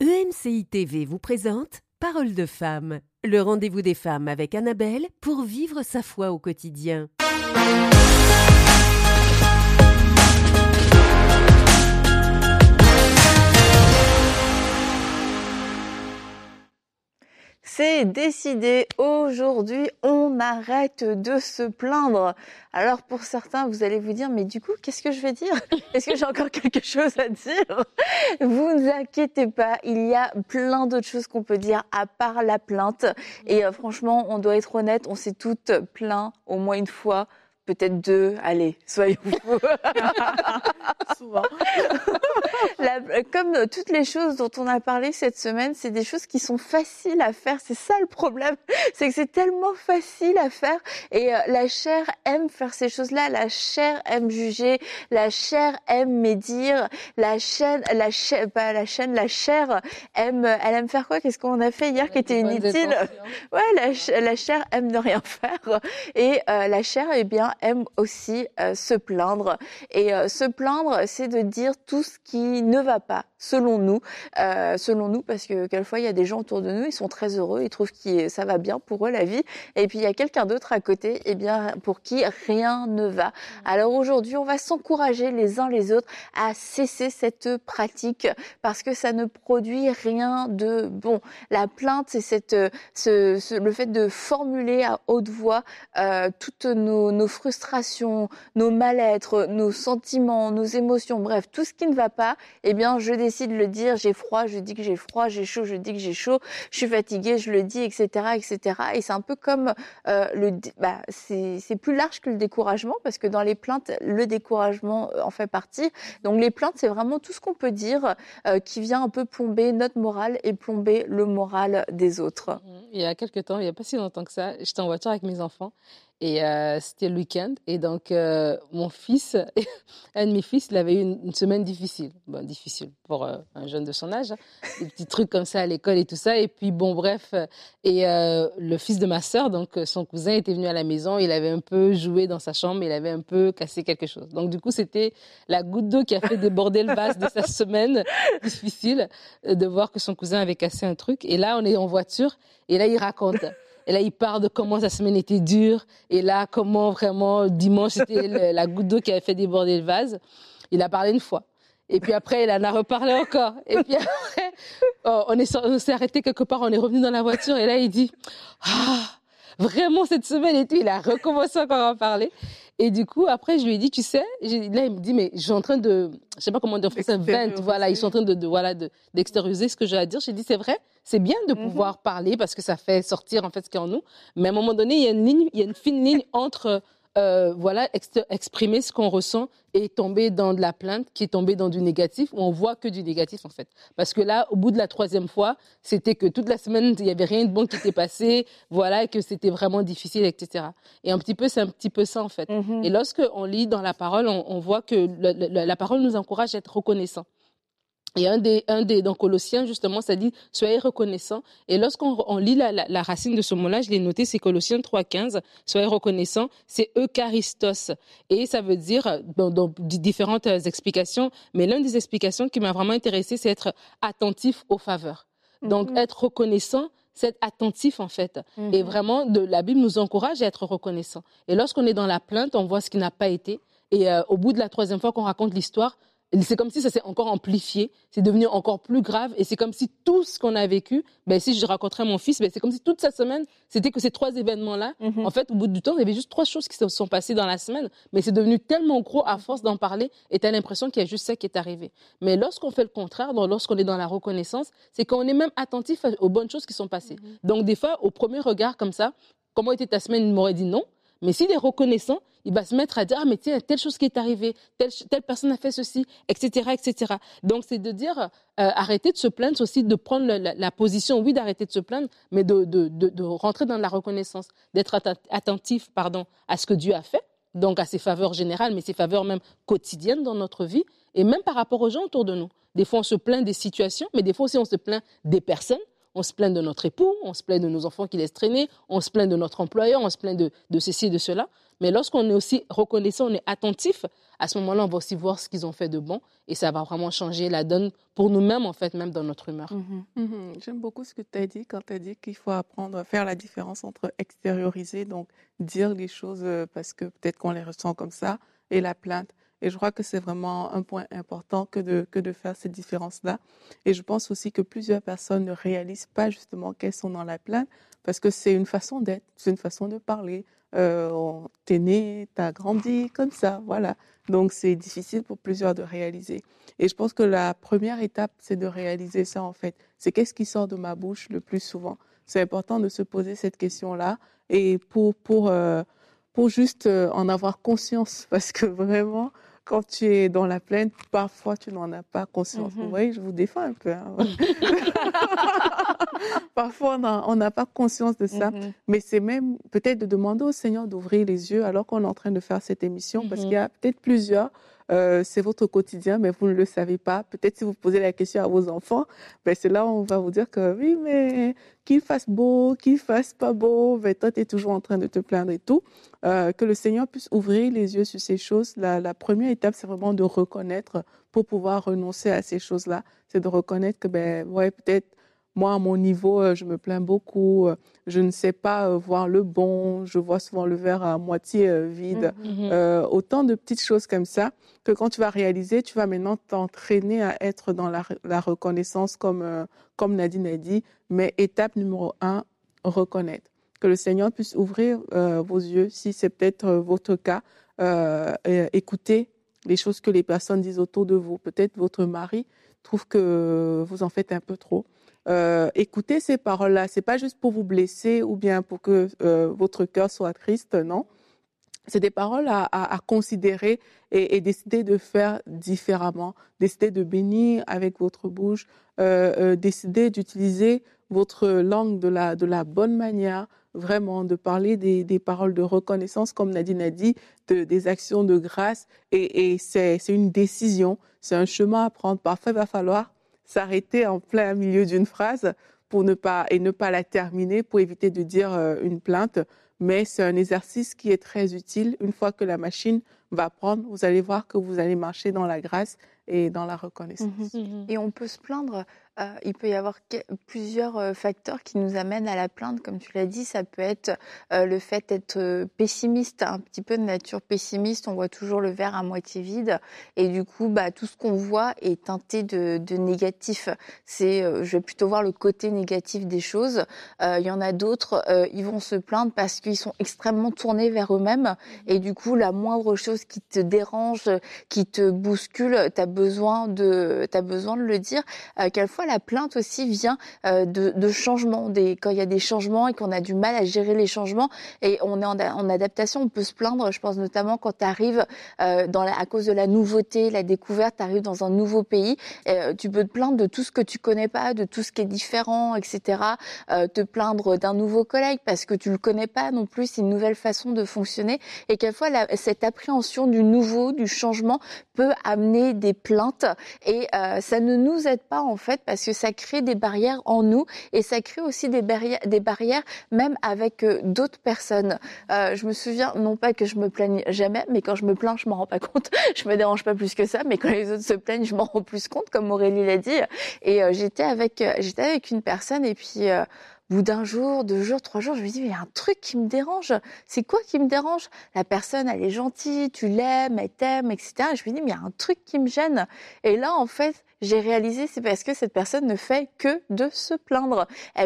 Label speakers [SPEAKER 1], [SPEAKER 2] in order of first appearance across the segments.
[SPEAKER 1] EMCI TV vous présente Parole de femme, le rendez-vous des femmes avec Annabelle pour vivre sa foi au quotidien.
[SPEAKER 2] C'est décidé, aujourd'hui on arrête de se plaindre. Alors pour certains vous allez vous dire mais du coup qu'est-ce que je vais dire? Est-ce que j'ai encore quelque chose à dire? Vous ne vous inquiétez pas, il y a plein d'autres choses qu'on peut dire à part la plainte. Et franchement on doit être honnête, on s'est toutes plaintes au moins une fois. Peut-être deux, allez, soyons fous.
[SPEAKER 3] Souvent.
[SPEAKER 2] Comme toutes les choses dont on a parlé cette semaine, c'est des choses qui sont faciles à faire. C'est ça le problème, c'est que c'est tellement facile à faire. Et la chair aime faire ces choses-là. La chair aime juger. La chair aime médire. La chair aime, elle aime faire quoi? Qu'est-ce qu'on a fait hier qui était inutile? Ouais, la chair aime ne rien faire. Et la chair, eh bien, aime aussi se plaindre. Et se plaindre, c'est de dire tout ce qui ne va pas, selon nous, parce que quelquefois, il y a des gens autour de nous, ils sont très heureux, ils trouvent que ça va bien pour eux, la vie. Et puis, il y a quelqu'un d'autre à côté, eh bien, pour qui rien ne va. Alors aujourd'hui, on va s'encourager les uns les autres à cesser cette pratique parce que ça ne produit rien de bon. La plainte, c'est le fait de formuler à haute voix toutes nos frustrations, nos mal-être, nos sentiments, nos émotions, bref, tout ce qui ne va pas, eh bien, je décide de le dire, j'ai froid, je dis que j'ai froid, j'ai chaud, je dis que j'ai chaud, je suis fatiguée, je le dis, etc., etc. Et c'est un peu comme c'est plus large que le découragement parce que dans les plaintes, le découragement en fait partie. Donc les plaintes, c'est vraiment tout ce qu'on peut dire qui vient un peu plomber notre morale et plomber le moral des autres.
[SPEAKER 3] Il y a quelques temps, il n'y a pas si longtemps que ça, j'étais en voiture avec mes enfants. Et c'était le week-end. Et donc, mon fils, un de mes fils, il avait eu une semaine difficile. Bon, difficile pour un jeune de son âge. Hein. Des petits trucs comme ça à l'école et tout ça. Et puis, bon, bref. Et le fils de ma sœur, donc son cousin, était venu à la maison. Il avait un peu joué dans sa chambre. Il avait un peu cassé quelque chose. Donc, du coup, c'était la goutte d'eau qui a fait déborder le vase de sa semaine difficile de voir que son cousin avait cassé un truc. Et là, on est en voiture. Et là, il raconte. Et là, il parle de comment sa semaine était dure. Et là, comment vraiment, dimanche, c'était la goutte d'eau qui avait fait déborder le vase. Il a parlé une fois. Et puis après, il en a reparlé encore. Et puis après, on s'est arrêté quelque part, on est revenu dans la voiture. Et là, il dit, vraiment, cette semaine et tout. Il a recommencé encore à en parler. Et du coup, après, je lui ai dit, tu sais, là, il me dit, mais je suis en train de, je sais pas comment dire en français, voilà, ils sont en train d'extérioriser ce que j'ai à dire. J'ai dit, c'est vrai, c'est bien de pouvoir parler parce que ça fait sortir, en fait, ce qu'il y a en nous. Mais à un moment donné, il y a une fine ligne entre, exprimer ce qu'on ressent et tomber dans de la plainte qui est tombée dans du négatif où on voit que du négatif en fait. Parce que là, au bout de la 3e fois, c'était que toute la semaine, il n'y avait rien de bon qui était passé, voilà, et que c'était vraiment difficile, etc. Et c'est un petit peu ça en fait. Et lorsqu'on lit dans la parole, on voit que la parole nous encourage à être reconnaissants. Et dans Colossiens, justement, ça dit, soyez reconnaissants. Et lorsqu'on lit la racine de ce mot-là, je l'ai noté, c'est Colossiens 3,15, soyez reconnaissants, c'est eucharistos. Et ça veut dire, dans différentes explications, mais l'une des explications qui m'a vraiment intéressée, c'est être attentif aux faveurs. Donc, être reconnaissant, c'est être attentif, en fait. Et vraiment, la Bible nous encourage à être reconnaissant. Et lorsqu'on est dans la plainte, on voit ce qui n'a pas été. Et au bout de la 3e fois qu'on raconte l'histoire, c'est comme si ça s'est encore amplifié, c'est devenu encore plus grave et c'est comme si tout ce qu'on a vécu, si je raconterais à mon fils, c'est comme si toute sa semaine, c'était que ces 3 événements-là, en fait, au bout du temps, il y avait juste 3 choses qui se sont passées dans la semaine, mais c'est devenu tellement gros à force d'en parler et t'as l'impression qu'il y a juste ça qui est arrivé. Mais lorsqu'on fait le contraire, lorsqu'on est dans la reconnaissance, c'est qu'on est même attentif aux bonnes choses qui sont passées. Donc des fois, au premier regard comme ça, comment était ta semaine, il m'aurait dit non. Mais s'il est reconnaissant, il va se mettre à dire, ah, mais tiens, telle chose qui est arrivée, telle personne a fait ceci, etc., etc. Donc, c'est de dire, arrêter de se plaindre, c'est aussi de prendre la position, oui, d'arrêter de se plaindre, mais de rentrer dans la reconnaissance, d'être attentif, à ce que Dieu a fait, donc à ses faveurs générales, mais ses faveurs même quotidiennes dans notre vie, et même par rapport aux gens autour de nous. Des fois, on se plaint des situations, mais des fois aussi, on se plaint des personnes. on se plaint de notre époux, on se plaint de nos enfants qui laissent traîner, on se plaint de notre employeur, on se plaint de ceci et de cela. Mais lorsqu'on est aussi reconnaissant, on est attentif, à ce moment-là, on va aussi voir ce qu'ils ont fait de bon et ça va vraiment changer la donne pour nous-mêmes, en fait, même dans notre humeur.
[SPEAKER 4] J'aime beaucoup ce que tu as dit quand tu as dit qu'il faut apprendre à faire la différence entre extérioriser, donc dire les choses parce que peut-être qu'on les ressent comme ça, et la plainte. Et je crois que c'est vraiment un point important que de faire cette différence-là. Et je pense aussi que plusieurs personnes ne réalisent pas justement qu'elles sont dans la plainte parce que c'est une façon d'être, c'est une façon de parler. T'es né, t'as grandi comme ça, voilà. Donc c'est difficile pour plusieurs de réaliser. Et je pense que la première étape, c'est de réaliser ça en fait. C'est qu'est-ce qui sort de ma bouche le plus souvent. C'est important de se poser cette question-là et pour juste en avoir conscience parce que vraiment, quand tu es dans la plainte, parfois tu n'en as pas conscience. Vous voyez, je vous défends un peu. Hein. Parfois, on n'a pas conscience de ça. Mais c'est même peut-être de demander au Seigneur d'ouvrir les yeux alors qu'on est en train de faire cette émission. Parce qu'il y a peut-être plusieurs, c'est votre quotidien, mais vous ne le savez pas. Peut-être si vous posez la question à vos enfants, ben c'est là où on va vous dire que oui, mais qu'il fasse beau, qu'il fasse pas beau, ben toi, tu es toujours en train de te plaindre et tout. Que le Seigneur puisse ouvrir les yeux sur ces choses. La première étape, c'est vraiment de reconnaître pour pouvoir renoncer à ces choses-là. C'est de reconnaître que, ben, ouais, peut-être, moi, à mon niveau, je me plains beaucoup. Je ne sais pas voir le bon. Je vois souvent le verre à moitié vide. Autant de petites choses comme ça que quand tu vas réaliser, tu vas maintenant t'entraîner à être dans la reconnaissance comme Nadine a dit. Mais étape numéro 1, reconnaître. Que le Seigneur puisse ouvrir vos yeux, si c'est peut-être votre cas. Écoutez les choses que les personnes disent autour de vous. Peut-être votre mari trouve que vous en faites un peu trop. Écoutez ces paroles-là. C'est pas juste pour vous blesser ou bien pour que votre cœur soit triste, non. C'est des paroles à considérer et décider de faire différemment. Décider de bénir avec votre bouche. Décider d'utiliser votre langue de la bonne manière. Vraiment, de parler des paroles de reconnaissance, comme Nadine a dit, des actions de grâce. Et c'est une décision, c'est un chemin à prendre. Parfois, il va falloir s'arrêter en plein milieu d'une phrase pour ne pas la terminer, pour éviter de dire une plainte. Mais c'est un exercice qui est très utile. Une fois que la machine va prendre, vous allez voir que vous allez marcher dans la grâce et dans la reconnaissance.
[SPEAKER 2] Et on peut se plaindre. Il peut y avoir plusieurs facteurs qui nous amènent à la plainte. Comme tu l'as dit, ça peut être le fait d'être pessimiste, un petit peu de nature pessimiste. On voit toujours le verre à moitié vide. Et du coup, tout ce qu'on voit est teinté de négatif. Je vais plutôt voir le côté négatif des choses. Il y en a d'autres, ils vont se plaindre parce qu'ils sont extrêmement tournés vers eux-mêmes. Et du coup, la moindre chose qui te dérange, qui te bouscule, t'as besoin de le dire. Quelquefois, la plainte aussi vient de changements. Quand il y a des changements et qu'on a du mal à gérer les changements et on est en adaptation, on peut se plaindre. Je pense notamment quand tu arrives à cause de la nouveauté, la découverte, tu arrives dans un nouveau pays, tu peux te plaindre de tout ce que tu connais pas, de tout ce qui est différent, etc. Te plaindre d'un nouveau collègue parce que tu le connais pas non plus, c'est une nouvelle façon de fonctionner. Et quelquefois, cette appréhension du nouveau, du changement peut amener des plaintes et ça ne nous aide pas en fait parce que ça crée des barrières en nous et ça crée aussi des barrières même avec d'autres personnes. Je me souviens, non pas que je me plaigne jamais, mais quand je me plains, je m'en rends pas compte. Je me dérange pas plus que ça, mais quand les autres se plaignent, je m'en rends plus compte, comme Aurélie l'a dit. Et j'étais avec une personne et puis au bout d'un jour, 2 jours, 3 jours, je me dis, mais il y a un truc qui me dérange. C'est quoi qui me dérange? La personne, elle est gentille, tu l'aimes, elle t'aime, etc. Et je me dis, mais il y a un truc qui me gêne. Et là, en fait, j'ai réalisé, c'est parce que cette personne ne fait que de se plaindre.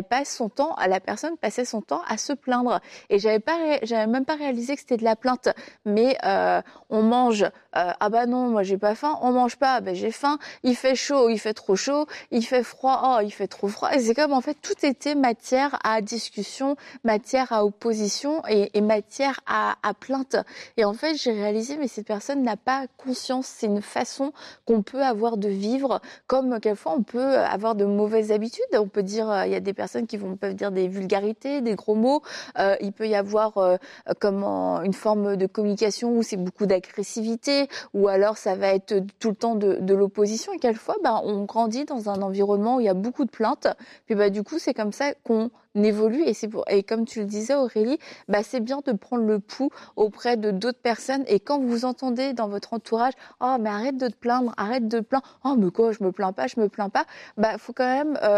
[SPEAKER 2] La personne passait son temps à se plaindre. Et j'avais même pas réalisé que c'était de la plainte. Mais on mange, ah bah non, moi j'ai pas faim. On mange pas, bah j'ai faim. Il fait chaud, il fait trop chaud. Il fait froid, oh il fait trop froid. Et c'est comme en fait tout était matière matière à discussion, matière à opposition et matière à plainte. Et en fait, j'ai réalisé, mais cette personne n'a pas conscience. C'est une façon qu'on peut avoir de vivre, comme quelquefois on peut avoir de mauvaises habitudes. On peut dire, il y a des personnes qui peuvent dire des vulgarités, des gros mots. Il peut y avoir une forme de communication où c'est beaucoup d'agressivité, ou alors ça va être tout le temps de l'opposition. Et quelquefois, on grandit dans un environnement où il y a beaucoup de plaintes. Puis du coup, c'est comme ça qu'on évolue. Et comme tu le disais, Aurélie, c'est bien de prendre le pouls auprès de d'autres personnes. Et quand vous entendez dans votre entourage, oh mais arrête de te plaindre, oh mais quoi, je me plains pas, faut quand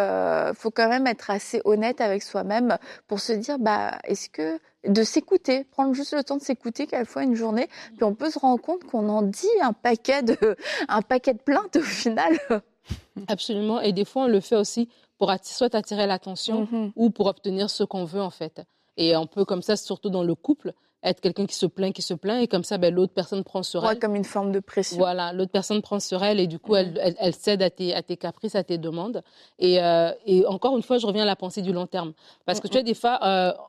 [SPEAKER 2] même être assez honnête avec soi-même pour se dire, est-ce que de s'écouter, prendre juste le temps de s'écouter quelquefois une journée, puis on peut se rendre compte qu'on en dit un paquet de plaintes au final.
[SPEAKER 3] Absolument, et des fois on le fait aussi pour soit attirer l'attention ou pour obtenir ce qu'on veut en fait. Et on peut comme ça, surtout dans le couple, être quelqu'un qui se plaint, et comme ça, l'autre personne prend sur elle.
[SPEAKER 2] Comme une forme de pression.
[SPEAKER 3] Voilà, l'autre personne prend sur elle et du coup, elle cède à tes caprices, à tes demandes. Et encore une fois, je reviens à la pensée du long terme. Parce que tu vois, des fois,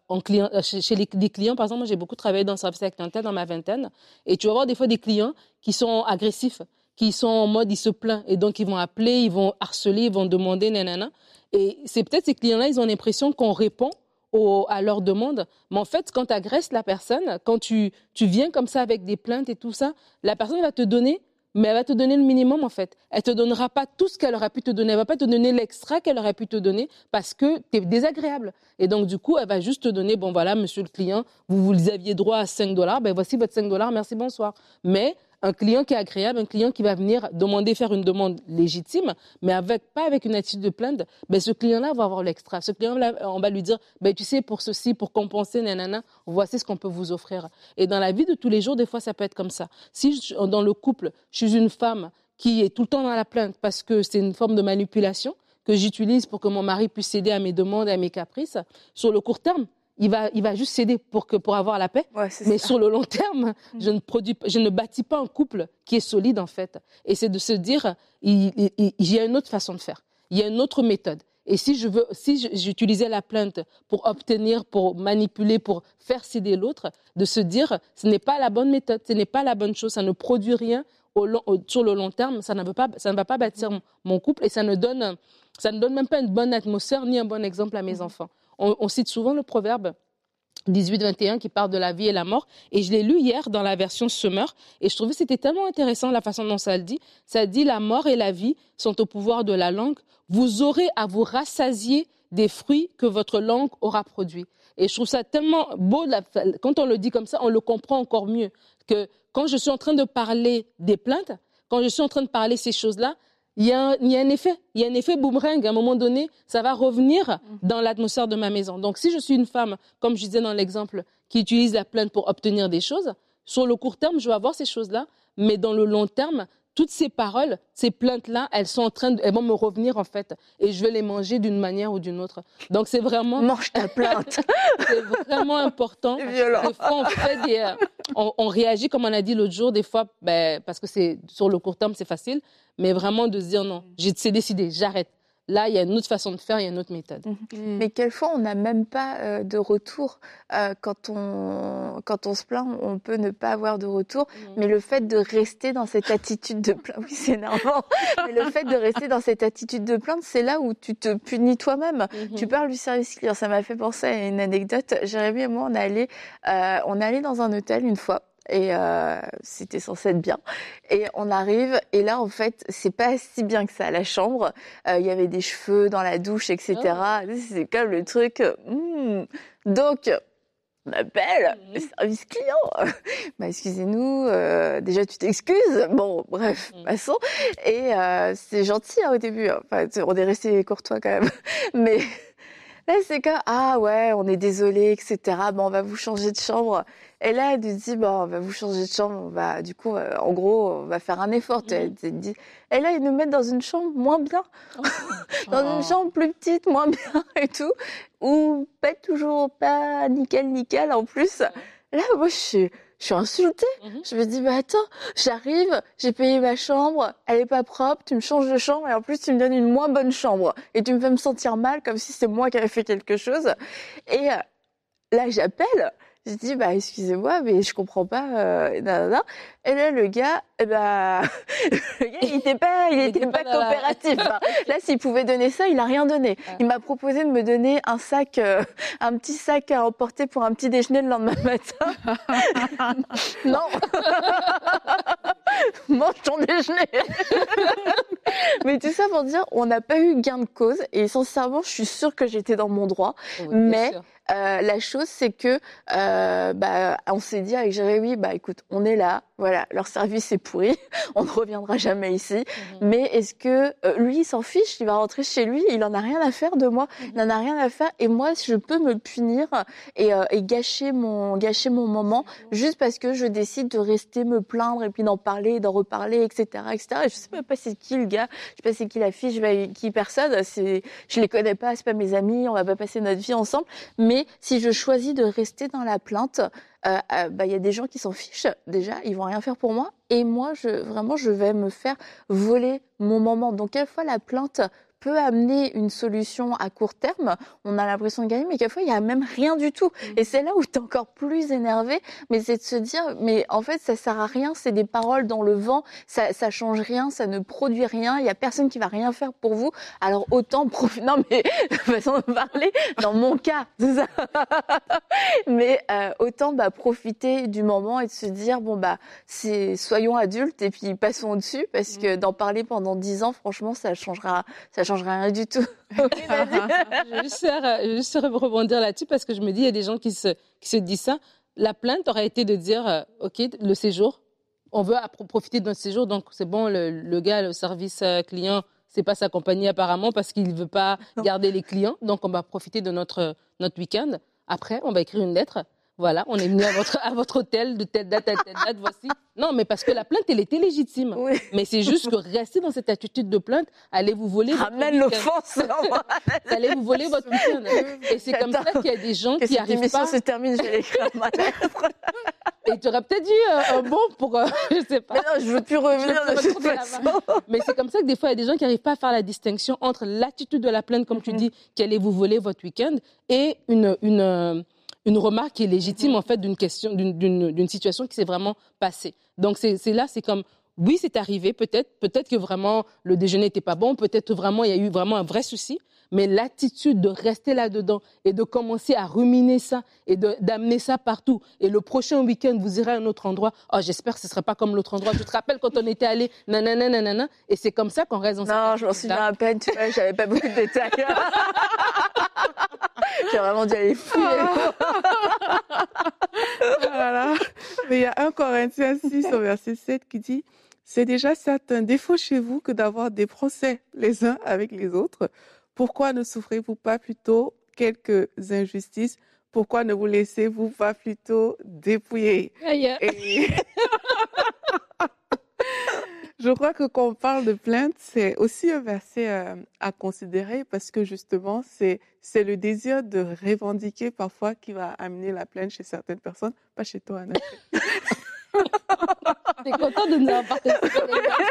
[SPEAKER 3] chez des clients, par exemple, moi, j'ai beaucoup travaillé dans le service à la clientèle dans ma vingtaine. Et tu vas voir des fois des clients qui sont agressifs, qui sont en mode, ils se plaignent. Et donc, ils vont appeler, ils vont harceler, ils vont demander, nanana. Et c'est peut-être ces clients-là, ils ont l'impression qu'on répond à leurs demandes. Mais en fait, quand tu agresses la personne, quand tu viens comme ça avec des plaintes et tout ça, la personne va te donner, mais elle va te donner le minimum en fait. Elle te donnera pas tout ce qu'elle aurait pu te donner. Elle va pas te donner l'extra qu'elle aurait pu te donner parce que tu es désagréable. Et donc, du coup, elle va juste te donner, bon voilà, monsieur le client, vous aviez droit à $5, voici votre $5, merci, bonsoir. Mais un client qui est agréable, un client qui va venir faire une demande légitime, mais pas avec une attitude de plainte, ce client-là va avoir l'extra. Ce client-là, on va lui dire, tu sais, pour ceci, pour compenser, nanana, voici ce qu'on peut vous offrir. Et dans la vie de tous les jours, des fois, ça peut être comme ça. Si dans le couple, je suis une femme qui est tout le temps dans la plainte parce que c'est une forme de manipulation que j'utilise pour que mon mari puisse céder à mes demandes, à mes caprices, sur le court terme, il va juste céder pour avoir la paix. Ouais, mais ça. Sur le long terme, je ne bâtis pas un couple qui est solide, en fait. Et c'est de se dire, il y a une autre façon de faire. Il y a une autre méthode. Et si j'utilisais la plainte pour obtenir, pour manipuler, pour faire céder l'autre, de se dire, ce n'est pas la bonne méthode, ce n'est pas la bonne chose, ça ne produit rien sur le long terme, ça ne va pas bâtir mon couple et ça ne donne même pas une bonne atmosphère ni un bon exemple à mes enfants. On cite souvent le proverbe 18-21 qui parle de la vie et la mort. Et je l'ai lu hier dans la version Summer. Et je trouvais que c'était tellement intéressant la façon dont ça le dit. Ça dit, la mort et la vie sont au pouvoir de la langue. Vous aurez à vous rassasier des fruits que votre langue aura produits. Et je trouve ça tellement beau. Quand on le dit comme ça, on le comprend encore mieux. Que quand je suis en train de parler des plaintes, quand je suis en train de parler ces choses-là, il y a un effet boomerang. À un moment donné, ça va revenir dans l'atmosphère de ma maison. Donc, si je suis une femme, comme je disais dans l'exemple, qui utilise la plainte pour obtenir des choses, sur le court terme, je vais avoir ces choses-là, mais dans le long terme, toutes ces paroles, ces plaintes-là, elles vont me revenir en fait, et je vais les manger d'une manière ou d'une autre. Donc, c'est vraiment...
[SPEAKER 2] Mange ta plainte.
[SPEAKER 3] C'est vraiment important.
[SPEAKER 2] C'est violent.
[SPEAKER 3] Des fois, on réagit, comme on a dit l'autre jour, des fois, parce que sur le court terme, c'est facile, mais vraiment de se dire non, c'est décidé, j'arrête. Là, il y a une autre façon de faire, il y a une autre méthode.
[SPEAKER 2] Mais quelquefois, on n'a même pas de retour. Quand on se plaint, on peut ne pas avoir de retour. Mais le fait de rester dans cette attitude de plainte, oui, c'est énervant. Mais le fait de rester dans cette attitude de plainte, c'est là où tu te punis toi-même. Tu parles du service client. Ça m'a fait penser à une anecdote. Jérémy et moi, on est allés dans un hôtel une fois. Et c'était censé être bien. Et on arrive, et là, en fait, c'est pas si bien que ça. La chambre, il y avait des cheveux dans la douche, etc. Oh. C'est comme le truc. Donc, on appelle le service client. Excusez-nous, déjà, tu t'excuses. Bon, bref, passons. Et c'est gentil au début. Enfin, on est resté courtois quand même. Mais là, c'est comme, on est désolé, etc. On va vous changer de chambre. Et là, elle nous dit, on va vous changer de chambre. Du coup, en gros, on va faire un effort. Et là, ils nous mettent dans une chambre moins bien. Dans une chambre plus petite, moins bien et tout. Ou pas toujours pas nickel en plus. Là, moi, je je suis insultée. Je me dis, attends, j'arrive, j'ai payé ma chambre, elle est pas propre, tu me changes de chambre et en plus tu me donnes une moins bonne chambre. Et tu me fais me sentir mal comme si c'est moi qui avais fait quelque chose. Et là, j'appelle. Je dis, excusez-moi, mais je comprends pas. Nanana. Et là, le gars, il était pas coopératif. Hein. Là, s'il pouvait donner ça, il a rien donné. Il m'a proposé de me donner un sac, un petit sac à emporter pour un petit déjeuner le lendemain matin. Non. Mange ton déjeuner. Mais tout ça pour dire, on n'a pas eu gain de cause. Et sincèrement, je suis sûre que j'étais dans mon droit. Oui, mais la chose, c'est que on s'est dit avec Jérémy, écoute, on est là, voilà, leur service est pourri, on ne reviendra jamais ici. Mais est-ce que lui, il s'en fiche, il va rentrer chez lui, il en a rien à faire de moi, il en a rien à faire. Et moi, je peux me punir et gâcher mon moment juste parce que je décide de rester me plaindre et puis d'en parler, d'en reparler, etc., etc. Et je sais même pas c'est qui le gars, je sais pas c'est qui la fille, je sais pas qui personne. Je les connais pas, c'est pas mes amis, on va pas passer notre vie ensemble. Mais si je choisis de rester dans la plainte, y a des gens qui s'en fichent. Déjà, ils vont rien faire pour moi. Et moi, je vais me faire voler mon moment. Donc, quelquefois, la plainte peut amener une solution à court terme. On a l'impression de gagner, mais quelquefois, il n'y a même rien du tout. Et c'est là où tu es encore plus énervé. Mais c'est de se dire, mais en fait, ça sert à rien. C'est des paroles dans le vent. Ça change rien. Ça ne produit rien. Il n'y a personne qui va rien faire pour vous. Alors, autant profiter. Non, mais, façon de parler, dans mon cas, c'est ça. Mais, autant, profiter du moment et de se dire, soyons adultes et puis passons au-dessus, parce que d'en parler pendant 10 ans, franchement, ça changera rien du tout.
[SPEAKER 3] Je vais juste rebondir là-dessus parce que je me dis, il y a des gens qui se disent ça. La plainte aurait été de dire, OK, le séjour, on veut profiter de notre séjour, donc c'est bon, le gars, le service client, c'est pas sa compagnie apparemment parce qu'il veut pas garder les clients, donc on va profiter de notre week-end. Après, on va écrire une lettre. Voilà, on est venu à votre hôtel de telle date à telle date, voici. Non, mais parce que la plainte, elle était légitime. Oui. Mais c'est juste que rester dans cette attitude de plainte, allez vous voler votre week-end.
[SPEAKER 2] Ramène l'offense.
[SPEAKER 3] Allez vous voler votre week-end. Et c'est comme ça qu'il y a des gens qui arrivent pas...
[SPEAKER 2] Cette émission se termine, je vais écrire ma lettre.
[SPEAKER 3] Et tu aurais peut-être eu un bon pour... je sais pas.
[SPEAKER 2] Mais non, je veux plus revenir de toute façon.
[SPEAKER 3] Mais c'est comme ça que des fois, il y a des gens qui n'arrivent pas à faire la distinction entre l'attitude de la plainte, comme tu dis, qu'allez vous voler votre week-end, et une remarque qui est légitime, en fait, d'une situation qui s'est vraiment passée. Donc, c'est là, c'est comme, oui, c'est arrivé, peut-être que vraiment le déjeuner n'était pas bon, peut-être vraiment il y a eu vraiment un vrai souci, mais l'attitude de rester là-dedans et de commencer à ruminer ça et d'amener ça partout. Et le prochain week-end, vous irez à un autre endroit. Oh, j'espère que ce ne sera pas comme l'autre endroit. Tu te rappelles quand on était allé, nanana, et c'est comme ça qu'on reste dans cette
[SPEAKER 2] Non, je m'en souviens à peine, tu vois, j'avais pas beaucoup de détails. J'ai vraiment dû aller fouiller.
[SPEAKER 4] Voilà. Mais il y a 1 Corinthiens 6 au verset 7 qui dit « C'est déjà certain défaut chez vous que d'avoir des procès les uns avec les autres. Pourquoi ne souffrez-vous pas plutôt quelques injustices? Pourquoi ne vous laissez-vous pas plutôt dépouiller ?» Et... Je crois que quand on parle de plainte, c'est aussi un verset à considérer parce que justement, c'est le désir de revendiquer parfois qui va amener la plainte chez certaines personnes, pas chez toi, Anna.
[SPEAKER 3] T'es content de nous avoir participé.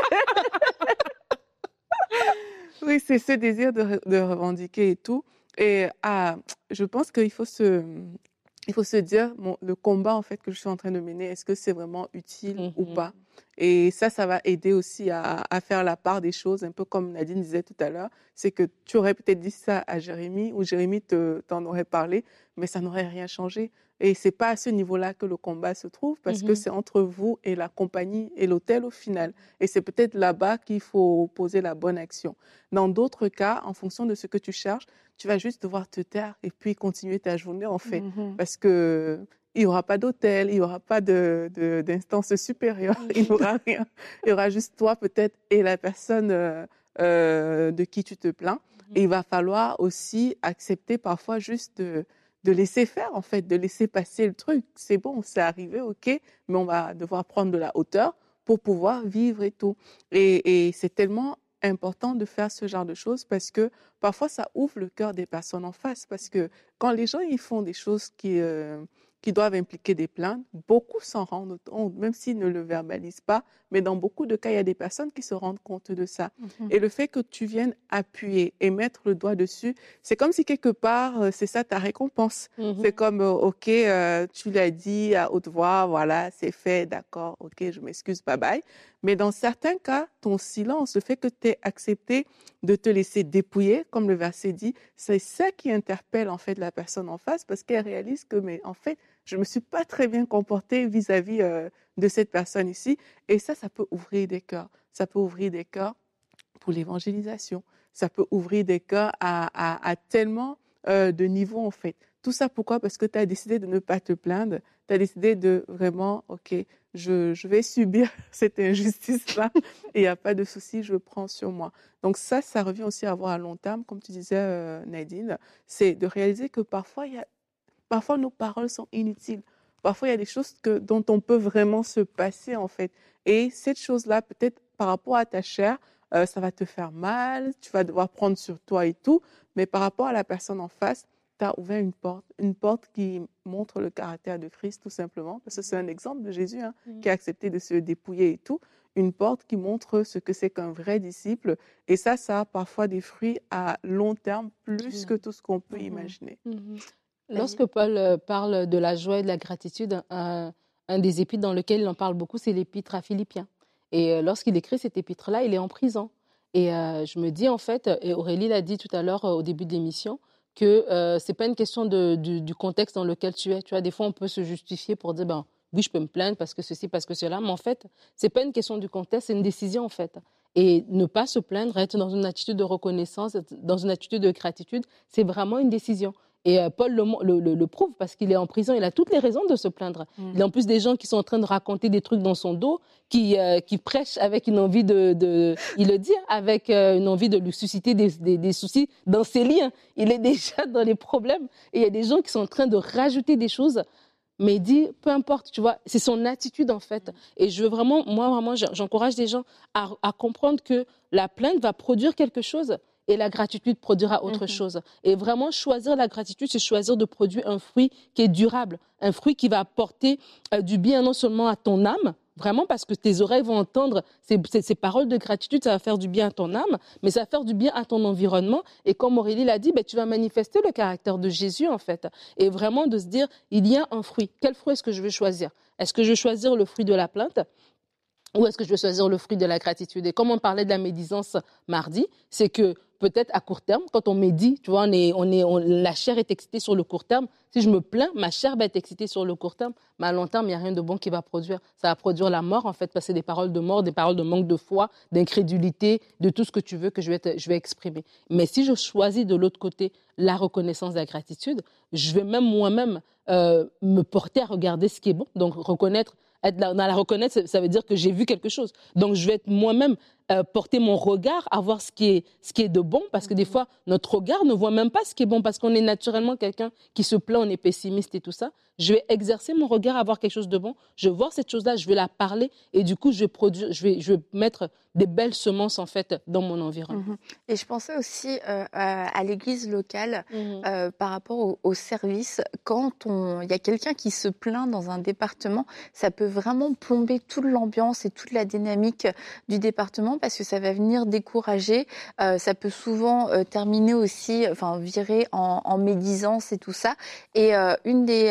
[SPEAKER 4] Oui, c'est ce désir de revendiquer et tout. Et je pense qu'il faut se dire, le combat en fait que je suis en train de mener, est-ce que c'est vraiment utile ou pas? Et ça va aider aussi à faire la part des choses, un peu comme Nadine disait tout à l'heure, c'est que tu aurais peut-être dit ça à Jérémy ou Jérémy t'en aurait parlé, mais ça n'aurait rien changé. Et c'est pas à ce niveau-là que le combat se trouve parce que c'est entre vous et la compagnie et l'hôtel au final. Et c'est peut-être là-bas qu'il faut poser la bonne action. Dans d'autres cas, en fonction de ce que tu cherches, tu vas juste devoir te taire et puis continuer ta journée en fait. Parce que il n'y aura pas d'hôtel, il n'y aura pas d'instance supérieure, il n'y aura rien. Il y aura juste toi peut-être et la personne de qui tu te plains. Et il va falloir aussi accepter parfois juste de laisser faire, en fait, de laisser passer le truc. C'est bon, c'est arrivé, ok, mais on va devoir prendre de la hauteur pour pouvoir vivre et tout. Et c'est tellement important de faire ce genre de choses parce que parfois, ça ouvre le cœur des personnes en face. Parce que quand les gens ils font des choses qui qui doivent impliquer des plaintes, beaucoup s'en rendent compte, même s'ils ne le verbalisent pas. Mais dans beaucoup de cas, il y a des personnes qui se rendent compte de ça. Et le fait que tu viennes appuyer et mettre le doigt dessus, c'est comme si quelque part, c'est ça ta récompense. C'est comme, OK, tu l'as dit à haute voix, voilà, c'est fait, d'accord, OK, je m'excuse, bye bye. Mais dans certains cas, ton silence, le fait que tu aies accepté de te laisser dépouiller, comme le verset dit, c'est ça qui interpelle en fait la personne en face parce qu'elle réalise que, mais en fait, je ne me suis pas très bien comportée vis-à-vis de cette personne ici. Et ça peut ouvrir des cœurs. Ça peut ouvrir des cœurs pour l'évangélisation. Ça peut ouvrir des cœurs à tellement de niveaux en fait. Tout ça pourquoi? Parce que tu as décidé de ne pas te plaindre. Tu as décidé de vraiment, OK, je vais subir cette injustice-là et il n'y a pas de souci, je prends sur moi. Donc ça revient aussi à voir à long terme, comme tu disais Nadine, c'est de réaliser que parfois nos paroles sont inutiles. Parfois, il y a des choses dont on peut vraiment se passer, en fait. Et cette chose-là, peut-être par rapport à ta chair, ça va te faire mal, tu vas devoir prendre sur toi et tout. Mais par rapport à la personne en face, tu as ouvert une porte qui montre le caractère de Christ, tout simplement. Parce que c'est un exemple de Jésus qui a accepté de se dépouiller et tout. Une porte qui montre ce que c'est qu'un vrai disciple. Et ça a parfois des fruits à long terme, plus que tout ce qu'on peut imaginer.
[SPEAKER 3] Lorsque Paul parle de la joie et de la gratitude, un des épîtres dans lequel il en parle beaucoup, c'est l'épître à Philippiens. Et lorsqu'il écrit cet épître-là, il est en prison. Et je me dis en fait, et Aurélie l'a dit tout à l'heure au début de l'émission, que ce n'est pas une question du contexte dans lequel tu es. Tu vois, des fois, on peut se justifier pour dire, ben, oui, je peux me plaindre parce que ceci, parce que cela. Mais en fait, ce n'est pas une question du contexte, c'est une décision en fait. Et ne pas se plaindre, être dans une attitude de reconnaissance, dans une attitude de gratitude, c'est vraiment une décision. Et Paul le prouve parce qu'il est en prison. Il a toutes les raisons de se plaindre. Il y a en plus des gens qui sont en train de raconter des trucs dans son dos, qui prêchent avec une envie il le dit, avec une envie de lui susciter des soucis dans ses liens. Il est déjà dans les problèmes. Et il y a des gens qui sont en train de rajouter des choses. Mais il dit, peu importe, tu vois, c'est son attitude en fait. Et je veux vraiment, j'encourage les gens à comprendre que la plainte va produire quelque chose. Et la gratitude produira autre chose. Et vraiment, choisir la gratitude, c'est choisir de produire un fruit qui est durable, un fruit qui va apporter du bien non seulement à ton âme, vraiment parce que tes oreilles vont entendre ces paroles de gratitude, ça va faire du bien à ton âme, mais ça va faire du bien à ton environnement. Et comme Aurélie l'a dit, tu vas manifester le caractère de Jésus en fait. Et vraiment de se dire, il y a un fruit. Quel fruit est-ce que je veux choisir? Est-ce que je veux choisir le fruit de la plainte? Ou est-ce que je veux choisir le fruit de la gratitude? Et comme on parlait de la médisance mardi, c'est que peut-être à court terme, quand on médit, tu vois, la chair est excitée sur le court terme. Si je me plains, ma chair va être excitée sur le court terme, mais à long terme, il n'y a rien de bon qui va produire. Ça va produire la mort, en fait, parce que c'est des paroles de mort, des paroles de manque de foi, d'incrédulité, de tout ce que tu veux que je vais exprimer. Mais si je choisis de l'autre côté la reconnaissance de la gratitude, je vais même moi-même me porter à regarder ce qui est bon, donc reconnaître. Être dans la reconnaître, ça veut dire que j'ai vu quelque chose. Donc, je vais être moi-même porter mon regard à voir ce qui est de bon, parce que des fois, notre regard ne voit même pas ce qui est bon, parce qu'on est naturellement quelqu'un qui se plaint, on est pessimiste et tout ça. Je vais exercer mon regard à voir quelque chose de bon. Je vais voir cette chose-là, je vais la parler, et du coup, je vais mettre des belles semences, en fait, dans mon environnement.
[SPEAKER 2] Et je pensais aussi à l'église locale par rapport au service. Quand il y a quelqu'un qui se plaint dans un département, ça peut vraiment plomber toute l'ambiance et toute la dynamique du département parce que ça va venir décourager. Ça peut souvent terminer aussi, virer en médisance et tout ça. Et une des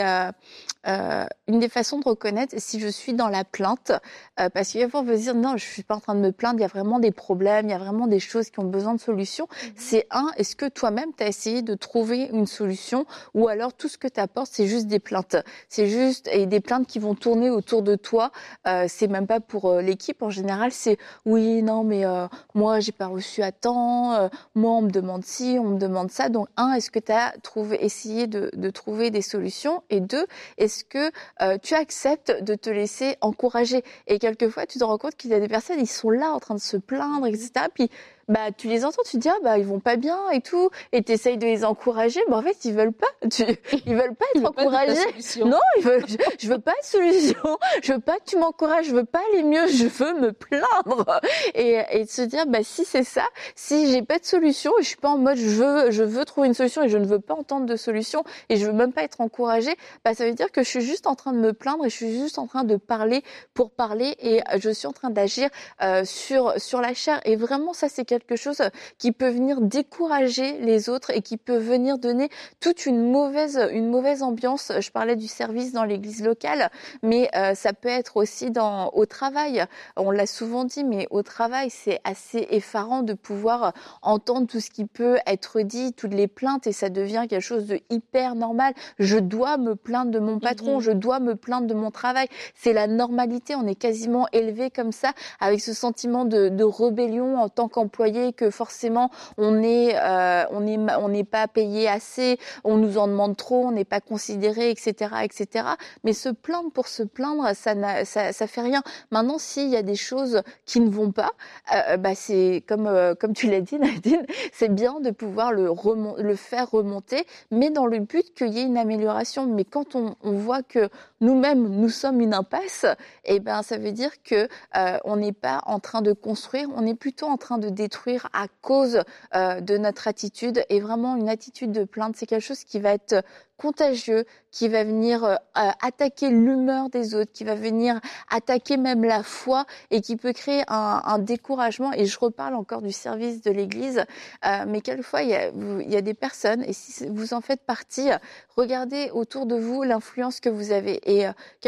[SPEAKER 2] façons de reconnaître si je suis dans la plainte, parce qu'il y a fois on veut dire non, je suis pas en train de me plaindre, il y a vraiment des problèmes, il y a vraiment des choses qui ont besoin de solutions. C'est est-ce que toi-même tu as essayé de trouver une solution ou alors tout ce que tu apportes c'est juste des plaintes. C'est juste et des plaintes qui vont tourner autour de toi, c'est même pas pour l'équipe en général, c'est oui, non mais moi j'ai pas reçu à temps, moi on me demande ci, on me demande ça. Donc est-ce que tu as essayé de trouver des solutions et deux, est-ce que tu acceptes de te laisser encourager? Et quelquefois, tu te rends compte qu'il y a des personnes, ils sont là en train de se plaindre, etc. Puis bah, tu les entends, tu te dis, ah, bah, ils vont pas bien et tout, et tu essayes de les encourager, mais en fait, ils veulent pas. Ils veulent pas être encouragés. Non, je veux pas de solution. Je veux pas que tu m'encourages. Je veux pas aller mieux. Je veux me plaindre. Et de se dire, bah, si c'est ça, si j'ai pas de solution, et je suis pas en mode, je veux trouver une solution et je ne veux pas entendre de solution et je veux même pas être encouragée, bah, ça veut dire que je suis juste en train de me plaindre et je suis juste en train de parler pour parler et je suis en train d'agir sur la chair. Et vraiment, ça, c'est quelque chose qui peut venir décourager les autres et qui peut venir donner toute une mauvaise ambiance. Je parlais du service dans l'église locale, mais ça peut être aussi au travail. On l'a souvent dit, mais au travail, c'est assez effarant de pouvoir entendre tout ce qui peut être dit, toutes les plaintes, et ça devient quelque chose de hyper normal. Je dois me plaindre de mon patron, je dois me plaindre de mon travail. C'est la normalité. On est quasiment élevé comme ça, avec ce sentiment de rébellion en tant qu'employé, que forcément on n'est pas payé assez, on nous en demande trop, on n'est pas considéré, etc., etc. Mais se plaindre pour se plaindre, ça fait rien. Maintenant, s'il y a des choses qui ne vont pas, bah c'est comme tu l'as dit, Nadine, c'est bien de pouvoir le faire remonter, mais dans le but qu'il y ait une amélioration. Mais quand on voit que nous-mêmes, nous sommes une impasse, eh ben, ça veut dire que on n'est pas en train de construire, on est plutôt en train de détruire à cause de notre attitude. Et vraiment, une attitude de plainte, c'est quelque chose qui va être contagieux, qui va venir attaquer l'humeur des autres, qui va venir attaquer même la foi et qui peut créer un découragement. Et je reparle encore du service de l'Église, mais quelquefois il y a des personnes, et si vous en faites partie, regardez autour de vous l'influence que vous avez. Et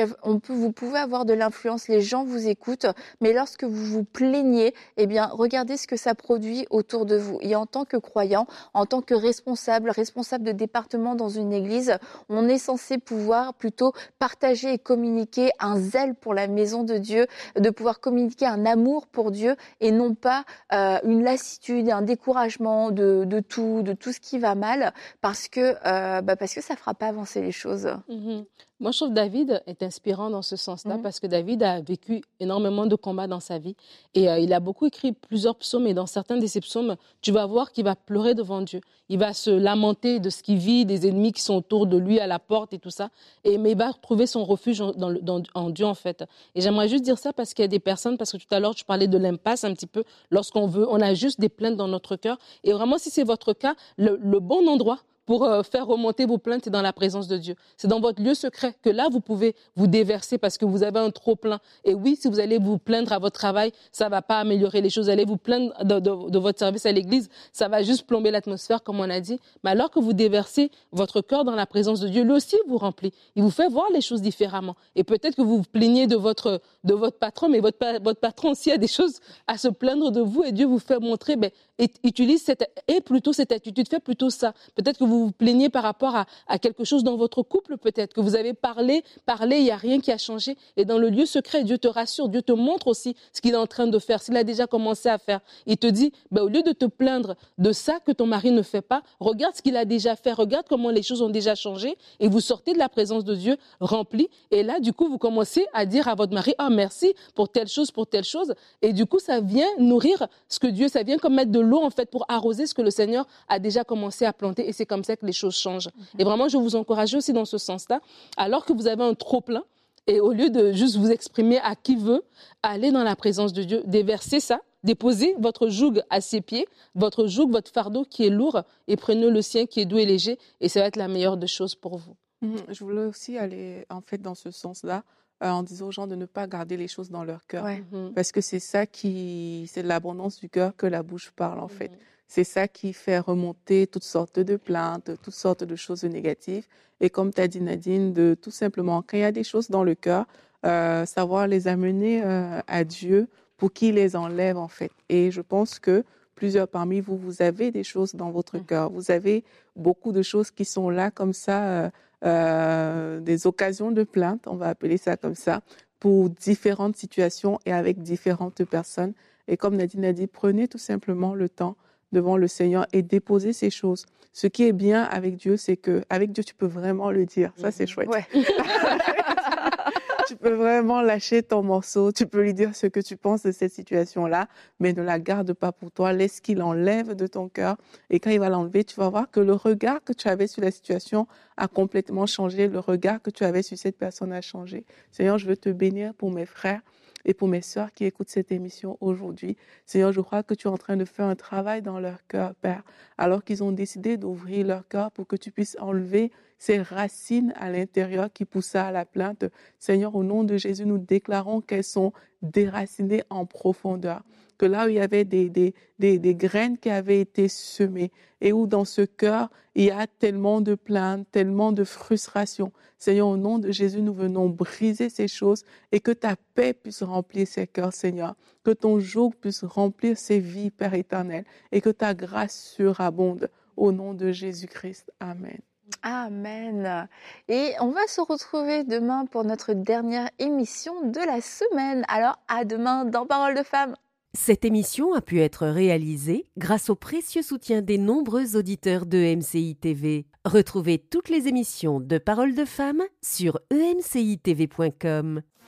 [SPEAKER 2] vous pouvez avoir de l'influence, les gens vous écoutent, mais lorsque vous vous plaignez, eh bien regardez ce que ça produit autour de vous. Et en tant que croyant, en tant que responsable de département dans une église, on est censé pouvoir plutôt partager et communiquer un zèle pour la maison de Dieu, de pouvoir communiquer un amour pour Dieu et non pas une lassitude, un découragement de tout ce qui va mal, parce que ça fera pas avancer les choses.
[SPEAKER 3] Mm-hmm. Moi, je trouve que David est inspirant dans ce sens-là, parce que David a vécu énormément de combats dans sa vie et il a beaucoup écrit plusieurs psaumes, et dans certains de ces psaumes, tu vas voir qu'il va pleurer devant Dieu. Il va se lamenter de ce qu'il vit, des ennemis qui sont autour de lui à la porte et tout ça, mais il va trouver son refuge en Dieu, en fait. Et j'aimerais juste dire ça parce qu'il y a des personnes, parce que tout à l'heure, tu parlais de l'impasse un petit peu, on a juste des plaintes dans notre cœur. Et vraiment, si c'est votre cas, le bon endroit pour faire remonter vos plaintes, c'est dans la présence de Dieu. C'est dans votre lieu secret que là, vous pouvez vous déverser parce que vous avez un trop-plein. Et oui, si vous allez vous plaindre à votre travail, ça ne va pas améliorer les choses. Allez vous plaindre de votre service à l'église, ça va juste plomber l'atmosphère, comme on a dit. Mais alors que vous déversez votre cœur dans la présence de Dieu, lui aussi vous remplit. Il vous fait voir les choses différemment. Et peut-être que vous vous plaignez de votre patron, mais votre patron aussi a des choses à se plaindre de vous, et Dieu vous fait montrer, utilise cette attitude, fais plutôt ça. Peut-être que vous vous plaignez par rapport à quelque chose dans votre couple, peut-être que vous avez parlé, il n'y a rien qui a changé. Et dans le lieu secret, Dieu te rassure, Dieu te montre aussi ce qu'il est en train de faire, s'il a déjà commencé à faire. Il te dit, au lieu de te plaindre de ça que ton mari ne fait pas, regarde ce qu'il a déjà fait, regarde comment les choses ont déjà changé, et vous sortez de la présence de Dieu rempli. Et là, du coup, vous commencez à dire à votre mari, merci pour telle chose, et du coup, ça vient nourrir ça vient comme mettre de l'eau, en fait, pour arroser ce que le Seigneur a déjà commencé à planter, et c'est comme ça que les choses changent. Et vraiment, je vous encourage aussi dans ce sens-là, alors que vous avez un trop-plein, et au lieu de juste vous exprimer à qui veut, allez dans la présence de Dieu, déversez ça, déposez votre joug à ses pieds, votre fardeau qui est lourd, et prenez le sien qui est doux et léger, et ça va être la meilleure des choses pour vous.
[SPEAKER 4] Je voulais aussi aller, en fait, dans ce sens-là, en disant aux gens de ne pas garder les choses dans leur cœur.
[SPEAKER 2] Ouais.
[SPEAKER 4] Parce que c'est de l'abondance du cœur que la bouche parle, en fait. C'est ça qui fait remonter toutes sortes de plaintes, toutes sortes de choses négatives. Et comme tu as dit, Nadine, de tout simplement, quand il y a des choses dans le cœur, savoir les amener à Dieu pour qu'il les enlève, en fait. Et je pense que plusieurs parmi vous, vous avez des choses dans votre cœur. Vous avez beaucoup de choses qui sont là comme ça, des occasions de plainte, on va appeler ça comme ça, pour différentes situations et avec différentes personnes. Et comme Nadine a dit, prenez tout simplement le temps devant le Seigneur et déposez ces choses. Ce qui est bien avec Dieu, c'est qu'avec Dieu, tu peux vraiment le dire. Ça, c'est chouette.
[SPEAKER 2] Ouais.
[SPEAKER 4] Tu peux vraiment lâcher ton morceau. Tu peux lui dire ce que tu penses de cette situation-là, mais ne la garde pas pour toi. Laisse qu'il enlève de ton cœur. Et quand il va l'enlever, tu vas voir que le regard que tu avais sur la situation a complètement changé. Le regard que tu avais sur cette personne a changé. Seigneur, je veux te bénir pour mes frères et pour mes sœurs qui écoutent cette émission aujourd'hui. Seigneur, je crois que tu es en train de faire un travail dans leur cœur, Père, alors qu'ils ont décidé d'ouvrir leur cœur pour que tu puisses enlever ces racines à l'intérieur qui poussaient à la plainte. Seigneur, au nom de Jésus, nous déclarons qu'elles sont déracinées en profondeur. Que là où il y avait des graines qui avaient été semées et où dans ce cœur, il y a tellement de plaintes, tellement de frustration. Seigneur, au nom de Jésus, nous venons briser ces choses et que ta paix puisse remplir ces cœurs, Seigneur. Que ton joug puisse remplir ces vies, Père éternel, et que ta grâce surabonde. Au nom de Jésus-Christ. Amen.
[SPEAKER 2] Amen. Et on va se retrouver demain pour notre dernière émission de la semaine. Alors, à demain dans Parole de Femme.
[SPEAKER 1] Cette émission a pu être réalisée grâce au précieux soutien des nombreux auditeurs de MCI TV. Retrouvez toutes les émissions de Parole de Femme sur emcitv.com.